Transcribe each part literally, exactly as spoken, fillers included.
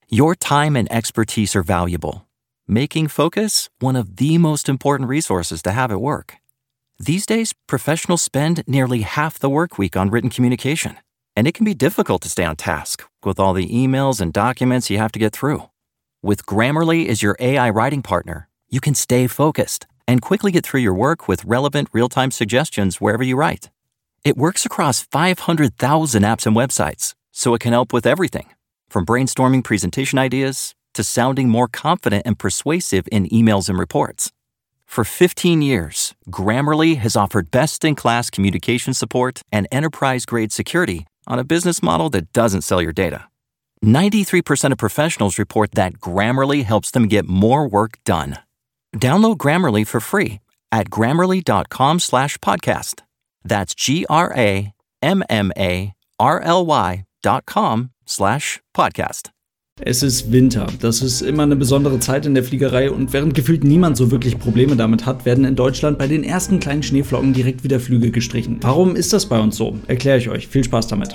Your time and expertise are valuable, making focus one of the most important resources to have at work. These days, professionals spend nearly half the work week on written communication, and it can be difficult to stay on task with all the emails and documents you have to get through. With Grammarly as your A I writing partner, you can stay focused and quickly get through your work with relevant real-time suggestions wherever you write. It works across five hundred thousand apps and websites, so it can help with everything, from brainstorming presentation ideas to sounding more confident and persuasive in emails and reports. For fifteen years, Grammarly has offered best-in-class communication support and enterprise-grade security on a business model that doesn't sell your data. ninety-three percent of professionals report that Grammarly helps them get more work done. Download Grammarly for free at grammarly.com slash podcast. That's G-R-A-M-M-A-R-L-Y dot com slash podcast. Es ist Winter. Das ist immer eine besondere Zeit in der Fliegerei und während gefühlt niemand so wirklich Probleme damit hat, werden in Deutschland bei den ersten kleinen Schneeflocken direkt wieder Flüge gestrichen. Warum ist das bei uns so? Erkläre ich euch. Viel Spaß damit.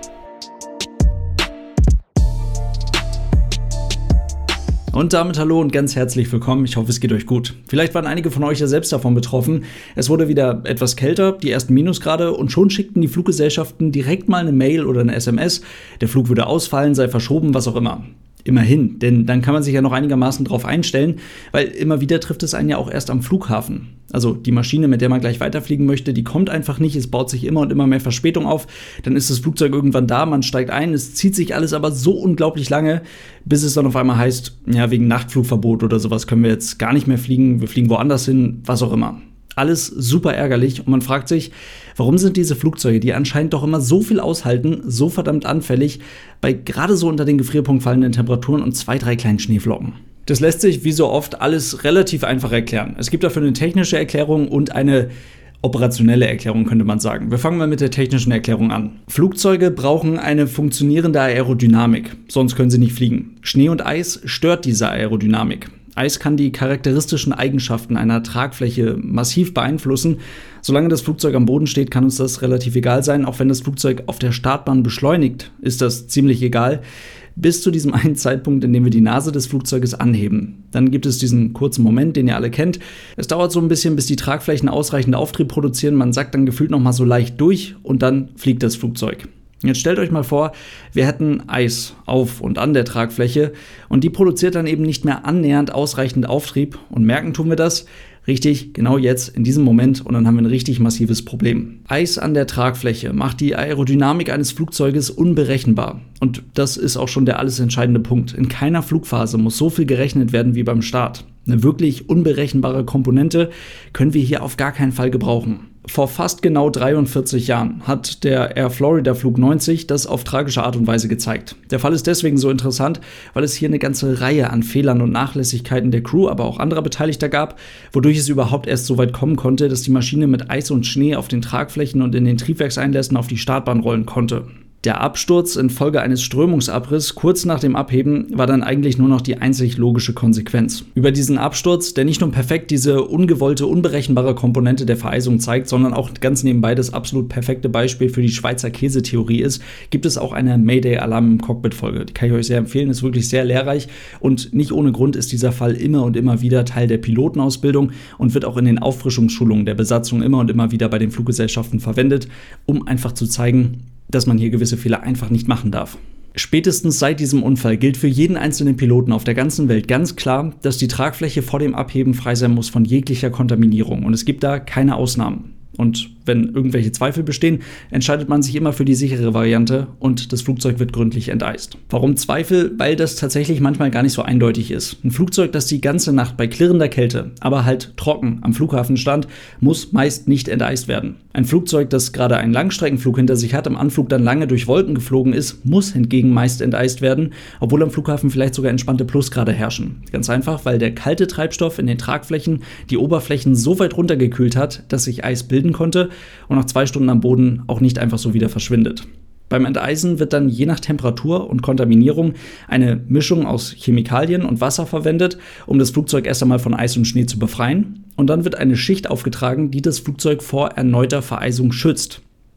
Und damit hallo und ganz herzlich willkommen. Ich hoffe, es geht euch gut. Vielleicht waren einige von euch ja selbst davon betroffen. Es wurde wieder etwas kälter, die ersten Minusgrade und schon schickten die Fluggesellschaften direkt mal eine Mail oder eine S M S. Der Flug würde ausfallen, sei verschoben, was auch immer. Immerhin, denn dann kann man sich ja noch einigermaßen drauf einstellen, weil immer wieder trifft es einen ja auch erst am Flughafen. Also die Maschine, mit der man gleich weiterfliegen möchte, die kommt einfach nicht, es baut sich immer und immer mehr Verspätung auf, dann ist das Flugzeug irgendwann da, man steigt ein, es zieht sich alles aber so unglaublich lange, bis es dann auf einmal heißt, ja, wegen Nachtflugverbot oder sowas können wir jetzt gar nicht mehr fliegen, wir fliegen woanders hin, was auch immer. Alles super ärgerlich und man fragt sich, warum sind diese Flugzeuge, die anscheinend doch immer so viel aushalten, so verdammt anfällig, bei gerade so unter den Gefrierpunkt fallenden Temperaturen und zwei, drei kleinen Schneeflocken? Das lässt sich wie so oft alles relativ einfach erklären. Es gibt dafür eine technische Erklärung und eine operationelle Erklärung, könnte man sagen. Wir fangen mal mit der technischen Erklärung an. Flugzeuge brauchen eine funktionierende Aerodynamik, sonst können sie nicht fliegen. Schnee und Eis stört diese Aerodynamik. Eis kann die charakteristischen Eigenschaften einer Tragfläche massiv beeinflussen. Solange das Flugzeug am Boden steht, kann uns das relativ egal sein. Auch wenn das Flugzeug auf der Startbahn beschleunigt, ist das ziemlich egal. Bis zu diesem einen Zeitpunkt, in dem wir die Nase des Flugzeuges anheben. Dann gibt es diesen kurzen Moment, den ihr alle kennt. Es dauert so ein bisschen, bis die Tragflächen ausreichend Auftrieb produzieren. Man sackt dann gefühlt noch mal so leicht durch und dann fliegt das Flugzeug. Jetzt stellt euch mal vor, wir hätten Eis auf und an der Tragfläche und die produziert dann eben nicht mehr annähernd ausreichend Auftrieb und merken tun wir das richtig genau jetzt in diesem Moment und dann haben wir ein richtig massives Problem. Eis an der Tragfläche macht die Aerodynamik eines Flugzeuges unberechenbar und das ist auch schon der alles entscheidende Punkt. In keiner Flugphase muss so viel gerechnet werden wie beim Start. Eine wirklich unberechenbare Komponente können wir hier auf gar keinen Fall gebrauchen. Vor fast genau dreiundvierzig Jahren hat der Air Florida Flug neunzig das auf tragische Art und Weise gezeigt. Der Fall ist deswegen so interessant, weil es hier eine ganze Reihe an Fehlern und Nachlässigkeiten der Crew, aber auch anderer Beteiligter gab, wodurch es überhaupt erst so weit kommen konnte, dass die Maschine mit Eis und Schnee auf den Tragflächen und in den Triebwerkseinlässen auf die Startbahn rollen konnte. Der Absturz infolge eines Strömungsabriss kurz nach dem Abheben war dann eigentlich nur noch die einzig logische Konsequenz. Über diesen Absturz, der nicht nur perfekt diese ungewollte, unberechenbare Komponente der Vereisung zeigt, sondern auch ganz nebenbei das absolut perfekte Beispiel für die Schweizer Käsetheorie ist, gibt es auch eine Mayday-Alarm im Cockpit-Folge. Die kann ich euch sehr empfehlen, ist wirklich sehr lehrreich und nicht ohne Grund ist dieser Fall immer und immer wieder Teil der Pilotenausbildung und wird auch in den Auffrischungsschulungen der Besatzung immer und immer wieder bei den Fluggesellschaften verwendet, um einfach zu zeigen, dass man hier gewisse Fehler einfach nicht machen darf. Spätestens seit diesem Unfall gilt für jeden einzelnen Piloten auf der ganzen Welt ganz klar, dass die Tragfläche vor dem Abheben frei sein muss von jeglicher Kontaminierung und es gibt da keine Ausnahmen. Und wenn irgendwelche Zweifel bestehen, entscheidet man sich immer für die sichere Variante und das Flugzeug wird gründlich enteist. Warum Zweifel? Weil das tatsächlich manchmal gar nicht so eindeutig ist. Ein Flugzeug, das die ganze Nacht bei klirrender Kälte, aber halt trocken am Flughafen stand, muss meist nicht enteist werden. Ein Flugzeug, das gerade einen Langstreckenflug hinter sich hat, am Anflug dann lange durch Wolken geflogen ist, muss hingegen meist enteist werden, obwohl am Flughafen vielleicht sogar entspannte Plusgrade herrschen. Ganz einfach, weil der kalte Treibstoff in den Tragflächen die Oberflächen so weit runtergekühlt hat, dass sich Eis bilden konnte und nach zwei Stunden am Boden auch nicht einfach so wieder verschwindet. Beim Enteisen wird dann je nach Temperatur und Kontaminierung eine Mischung aus Chemikalien und Wasser verwendet, um das Flugzeug erst einmal von Eis und Schnee zu befreien. Und dann wird eine Schicht aufgetragen, die das Flugzeug vor erneuter Vereisung schützt.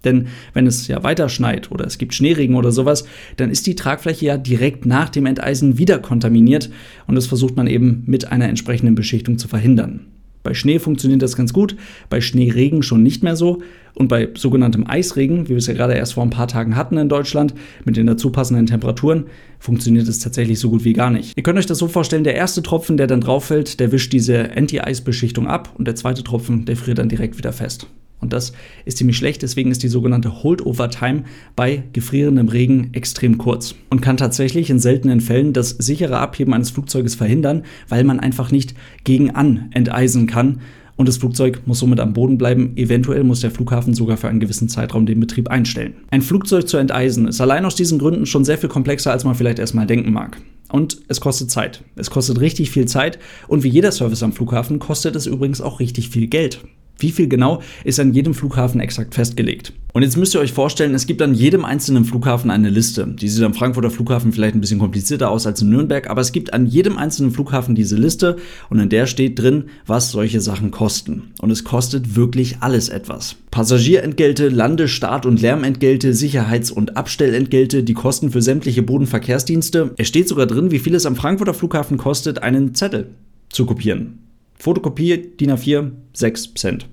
Denn wenn es ja weiter schneit oder es gibt Schneeregen oder sowas, dann ist die Tragfläche ja direkt nach dem Enteisen wieder kontaminiert und das versucht man eben mit einer entsprechenden Beschichtung zu verhindern. Bei Schnee funktioniert das ganz gut, bei Schneeregen schon nicht mehr so und bei sogenanntem Eisregen, wie wir es ja gerade erst vor ein paar Tagen hatten in Deutschland, mit den dazu passenden Temperaturen, funktioniert es tatsächlich so gut wie gar nicht. Ihr könnt euch das so vorstellen, der erste Tropfen, der dann drauf fällt, der wischt diese Anti-Eis-Beschichtung ab und der zweite Tropfen, der friert dann direkt wieder fest. Und das ist ziemlich schlecht, deswegen ist die sogenannte Holdover-Time bei gefrierendem Regen extrem kurz und kann tatsächlich in seltenen Fällen das sichere Abheben eines Flugzeuges verhindern, weil man einfach nicht gegen an enteisen kann und das Flugzeug muss somit am Boden bleiben. Eventuell muss der Flughafen sogar für einen gewissen Zeitraum den Betrieb einstellen. Ein Flugzeug zu enteisen ist allein aus diesen Gründen schon sehr viel komplexer, als man vielleicht erstmal denken mag. Und es kostet Zeit. Es kostet richtig viel Zeit und wie jeder Service am Flughafen kostet es übrigens auch richtig viel Geld. Wie viel genau ist an jedem Flughafen exakt festgelegt. Und jetzt müsst ihr euch vorstellen, es gibt an jedem einzelnen Flughafen eine Liste. Die sieht am Frankfurter Flughafen vielleicht ein bisschen komplizierter aus als in Nürnberg, aber es gibt an jedem einzelnen Flughafen diese Liste und in der steht drin, was solche Sachen kosten. Und es kostet wirklich alles etwas. Passagierentgelte, Lande-, Start- und Lärmentgelte, Sicherheits- und Abstellentgelte, die Kosten für sämtliche Bodenverkehrsdienste. Es steht sogar drin, wie viel es am Frankfurter Flughafen kostet, einen Zettel zu kopieren. Fotokopie, D I N A vier, sechs Cent.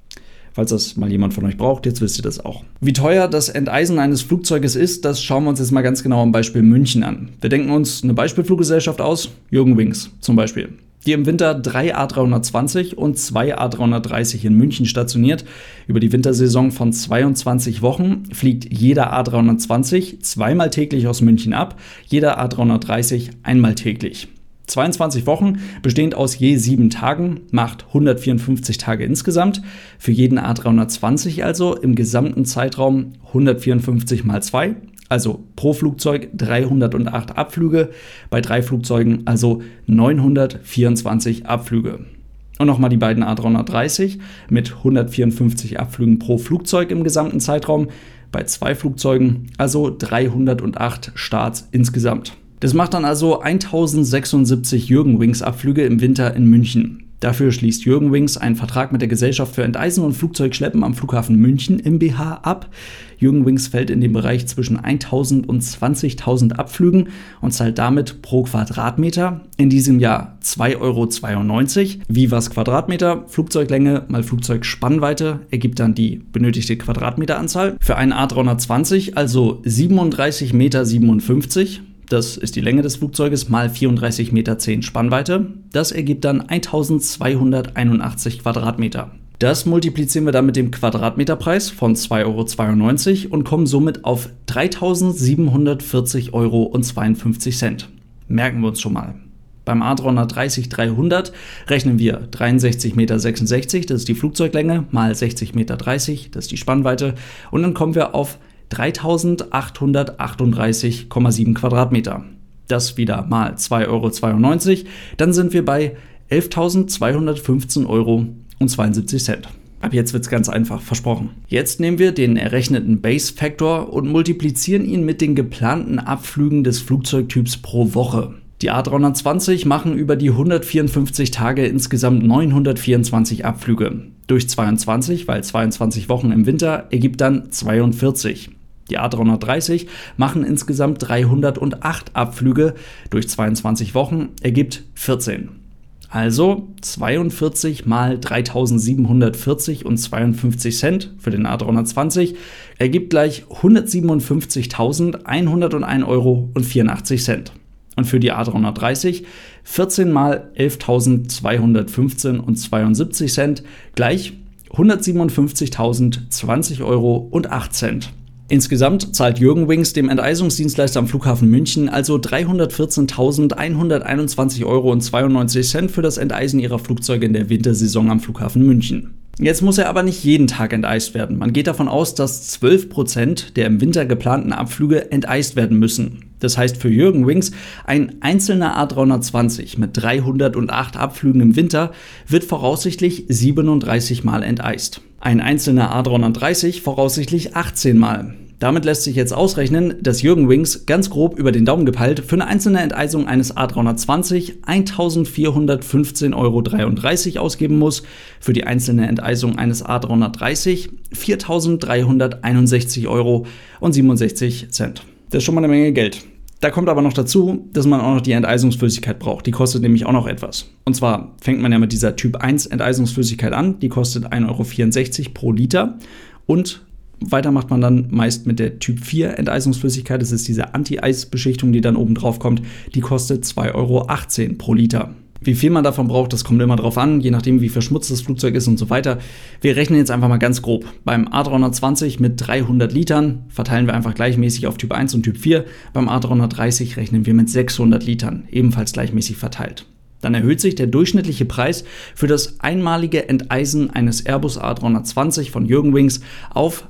Falls das mal jemand von euch braucht, jetzt wisst ihr das auch. Wie teuer das Enteisen eines Flugzeuges ist, das schauen wir uns jetzt mal ganz genau am Beispiel München an. Wir denken uns eine Beispielfluggesellschaft aus, Eurowings zum Beispiel, die im Winter drei A dreihundertzwanzig und zwei A dreihundertdreißig in München stationiert. Über die Wintersaison von zweiundzwanzig Wochen fliegt jeder A dreihundertzwanzig zweimal täglich aus München ab, jeder A dreihundertdreißig einmal täglich. zweiundzwanzig Wochen, bestehend aus je sieben Tagen, macht hundertvierundfünfzig Tage insgesamt. Für jeden A dreihundertzwanzig also im gesamten Zeitraum hundertvierundfünfzig mal zwei, also pro Flugzeug dreihundertacht Abflüge, bei drei Flugzeugen also neunhundertvierundzwanzig Abflüge. Und nochmal die beiden A dreihundertdreißig mit hundertvierundfünfzig Abflügen pro Flugzeug im gesamten Zeitraum, bei zwei Flugzeugen also dreihundertacht Starts insgesamt. Das macht dann also tausendsechsundsiebzig Eurowings-Abflüge im Winter in München. Dafür schließt Eurowings einen Vertrag mit der Gesellschaft für Enteisen und Flugzeugschleppen am Flughafen München GmbH ab. Eurowings fällt in den Bereich zwischen tausend und zwanzigtausend Abflügen und zahlt damit pro Quadratmeter in diesem Jahr zwei Euro zweiundneunzig. Wie was Quadratmeter? Flugzeuglänge mal Flugzeugspannweite ergibt dann die benötigte Quadratmeteranzahl. Für einen A dreihundertzwanzig also siebenunddreißig Komma siebenundfünfzig Meter. Das ist die Länge des Flugzeuges mal vierunddreißig Komma zehn Meter Spannweite. Das ergibt dann eintausendzweihunderteinundachtzig Quadratmeter. Das multiplizieren wir dann mit dem Quadratmeterpreis von zwei Euro zweiundneunzig und kommen somit auf dreitausendsiebenhundertvierzig Euro zweiundfünfzig Cent. Merken wir uns schon mal. Beim A dreihundertdreißig dreihundert rechnen wir dreiundsechzig Komma sechsundsechzig Meter, das ist die Flugzeuglänge, mal sechzig Komma dreißig Meter, das ist die Spannweite. Und dann kommen wir auf dreitausendachthundertachtunddreißig Komma sieben Quadratmeter. Das wieder mal zwei Euro zweiundneunzig. Dann sind wir bei elftausendzweihundertfünfzehn Euro zweiundsiebzig Cent. Ab jetzt wird's ganz einfach, versprochen. Jetzt nehmen wir den errechneten Base Factor und multiplizieren ihn mit den geplanten Abflügen des Flugzeugtyps pro Woche. Die A dreihundertzwanzig machen über die hundertvierundfünfzig Tage insgesamt neunhundertvierundzwanzig Abflüge. Durch zweiundzwanzig, weil zweiundzwanzig Wochen im Winter, ergibt dann zweiundvierzig. Die A dreihundertdreißig machen insgesamt dreihundertacht Abflüge. Durch zweiundzwanzig Wochen ergibt vierzehn. Also zweiundvierzig mal dreitausendsiebenhundertvierzig und zweiundfünfzig Cent für den A dreihundertzwanzig ergibt gleich hundertsiebenundfünfzigtausendeinhunderteins Euro vierundachtzig Cent. Und für die A dreihundertdreißig vierzehn mal elftausendzweihundertfünfzehn und zweiundsiebzig Cent gleich hundertsiebenundfünfzigtausendzwanzig Euro und acht Cent. Insgesamt zahlt Eurowings dem Enteisungsdienstleister am Flughafen München also dreihundertvierzehntausendeinhunderteinundzwanzig Euro zweiundneunzig Cent für das Enteisen ihrer Flugzeuge in der Wintersaison am Flughafen München. Jetzt muss er aber nicht jeden Tag enteist werden. Man geht davon aus, dass zwölf Prozent der im Winter geplanten Abflüge enteist werden müssen. Das heißt für Eurowings, ein einzelner A dreihundertzwanzig mit dreihundertacht Abflügen im Winter wird voraussichtlich siebenunddreißig Mal enteist. Ein einzelner A dreihundertdreißig voraussichtlich achtzehn Mal. Damit lässt sich jetzt ausrechnen, dass Jürgen Wings ganz grob über den Daumen gepeilt für eine einzelne Enteisung eines A dreihundertzwanzig eintausendvierhundertfünfzehn Euro dreiunddreißig ausgeben muss, für die einzelne Enteisung eines A dreihundertdreißig viertausenddreihunderteinundsechzig Euro und siebenundsechzig Cent. Das ist schon mal eine Menge Geld. Da kommt aber noch dazu, dass man auch noch die Enteisungsflüssigkeit braucht. Die kostet nämlich auch noch etwas. Und zwar fängt man ja mit dieser Typ eins Enteisungsflüssigkeit an. Die kostet ein Euro vierundsechzig pro Liter. Und weiter macht man dann meist mit der Typ vier Enteisungsflüssigkeit. Das ist diese Anti-Eis-Beschichtung, die dann oben drauf kommt. Die kostet zwei Euro achtzehn pro Liter. Wie viel man davon braucht, das kommt immer drauf an, je nachdem wie verschmutzt das Flugzeug ist und so weiter. Wir rechnen jetzt einfach mal ganz grob. Beim A dreihundertzwanzig mit dreihundert Litern verteilen wir einfach gleichmäßig auf Typ eins und Typ vier. Beim A dreihundertdreißig rechnen wir mit sechshundert Litern, ebenfalls gleichmäßig verteilt. Dann erhöht sich der durchschnittliche Preis für das einmalige Enteisen eines Airbus A dreihundertzwanzig von Jürgen Wings auf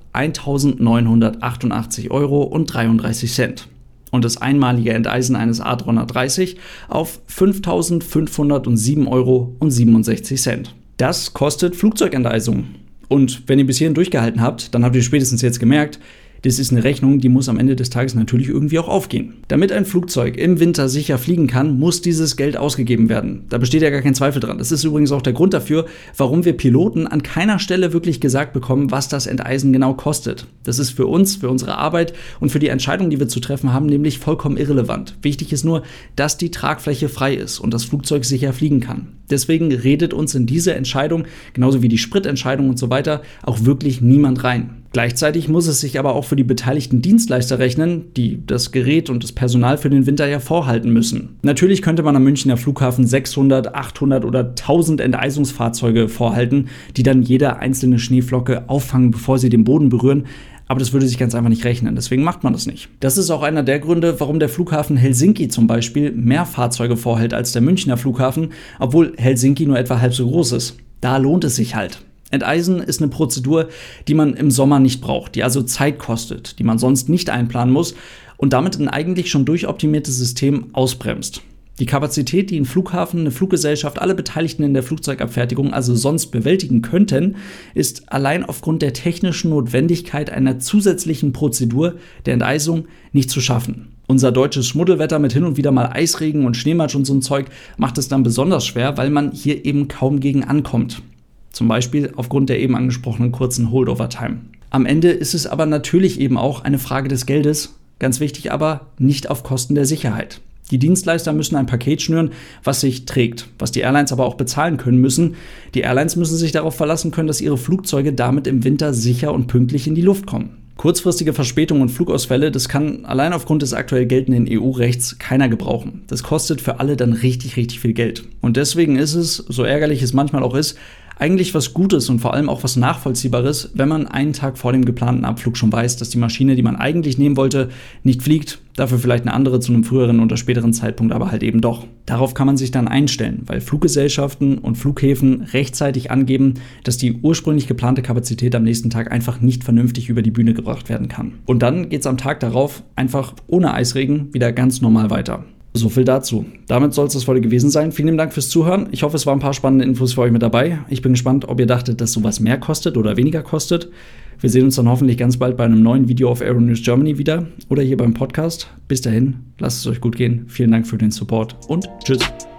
eintausendneunhundertachtundachtzig Euro und dreiunddreißig Cent. Und das einmalige Enteisen eines A dreihundertdreißig auf fünftausendfünfhundertsieben Euro und siebenundsechzig Cent. Das kostet Flugzeugenteisung. Und wenn ihr bis hierhin durchgehalten habt, dann habt ihr spätestens jetzt gemerkt, das ist eine Rechnung, die muss am Ende des Tages natürlich irgendwie auch aufgehen. Damit ein Flugzeug im Winter sicher fliegen kann, muss dieses Geld ausgegeben werden. Da besteht ja gar kein Zweifel dran. Das ist übrigens auch der Grund dafür, warum wir Piloten an keiner Stelle wirklich gesagt bekommen, was das Enteisen genau kostet. Das ist für uns, für unsere Arbeit und für die Entscheidung, die wir zu treffen haben, nämlich vollkommen irrelevant. Wichtig ist nur, dass die Tragfläche frei ist und das Flugzeug sicher fliegen kann. Deswegen redet uns in diese Entscheidung, genauso wie die Spritentscheidung und so weiter, auch wirklich niemand rein. Gleichzeitig muss es sich aber auch für die beteiligten Dienstleister rechnen, die das Gerät und das Personal für den Winter ja vorhalten müssen. Natürlich könnte man am Münchner Flughafen sechshundert, achthundert oder tausend Enteisungsfahrzeuge vorhalten, die dann jede einzelne Schneeflocke auffangen, bevor sie den Boden berühren. Aber das würde sich ganz einfach nicht rechnen, deswegen macht man das nicht. Das ist auch einer der Gründe, warum der Flughafen Helsinki zum Beispiel mehr Fahrzeuge vorhält als der Münchner Flughafen, obwohl Helsinki nur etwa halb so groß ist. Da lohnt es sich halt. Enteisen ist eine Prozedur, die man im Sommer nicht braucht, die also Zeit kostet, die man sonst nicht einplanen muss und damit ein eigentlich schon durchoptimiertes System ausbremst. Die Kapazität, die ein Flughafen, eine Fluggesellschaft, alle Beteiligten in der Flugzeugabfertigung also sonst bewältigen könnten, ist allein aufgrund der technischen Notwendigkeit einer zusätzlichen Prozedur der Enteisung nicht zu schaffen. Unser deutsches Schmuddelwetter mit hin und wieder mal Eisregen und Schneematsch und so ein Zeug macht es dann besonders schwer, weil man hier eben kaum gegen ankommt. Zum Beispiel aufgrund der eben angesprochenen kurzen Holdover-Time. Am Ende ist es aber natürlich eben auch eine Frage des Geldes, ganz wichtig aber nicht auf Kosten der Sicherheit. Die Dienstleister müssen ein Paket schnüren, was sich trägt, was die Airlines aber auch bezahlen können müssen. Die Airlines müssen sich darauf verlassen können, dass ihre Flugzeuge damit im Winter sicher und pünktlich in die Luft kommen. Kurzfristige Verspätungen und Flugausfälle, das kann allein aufgrund des aktuell geltenden E U-Rechts keiner gebrauchen. Das kostet für alle dann richtig, richtig viel Geld. Und deswegen ist es, so ärgerlich es manchmal auch ist, eigentlich was Gutes und vor allem auch was Nachvollziehbares, wenn man einen Tag vor dem geplanten Abflug schon weiß, dass die Maschine, die man eigentlich nehmen wollte, nicht fliegt, dafür vielleicht eine andere zu einem früheren oder späteren Zeitpunkt, aber halt eben doch. Darauf kann man sich dann einstellen, weil Fluggesellschaften und Flughäfen rechtzeitig angeben, dass die ursprünglich geplante Kapazität am nächsten Tag einfach nicht vernünftig über die Bühne gebracht werden kann. Und dann geht's am Tag darauf einfach ohne Eisregen wieder ganz normal weiter. So viel dazu. Damit soll es das heute gewesen sein. Vielen Dank fürs Zuhören. Ich hoffe, es waren ein paar spannende Infos für euch mit dabei. Ich bin gespannt, ob ihr dachtet, dass sowas mehr kostet oder weniger kostet. Wir sehen uns dann hoffentlich ganz bald bei einem neuen Video auf Aero News Germany wieder oder hier beim Podcast. Bis dahin, lasst es euch gut gehen. Vielen Dank für den Support und tschüss.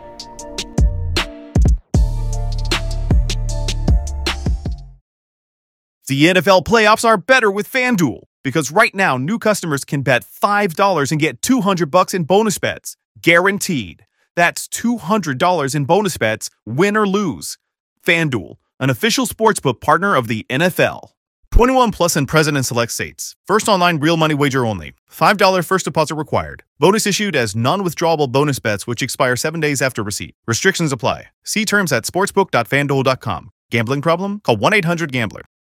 The N F L playoffs are better with FanDuel, because right now new customers can bet five dollars and get two hundred bucks in bonus bets, guaranteed. That's two hundred dollars in bonus bets, win or lose. FanDuel, an official sportsbook partner of the N F L. twenty-one plus and present in select states. First online real money wager only. five dollars first deposit required. Bonus issued as non-withdrawable bonus bets which expire seven days after receipt. Restrictions apply. See terms at sportsbook dot fanduel dot com. Gambling problem? Call one eight hundred gambler.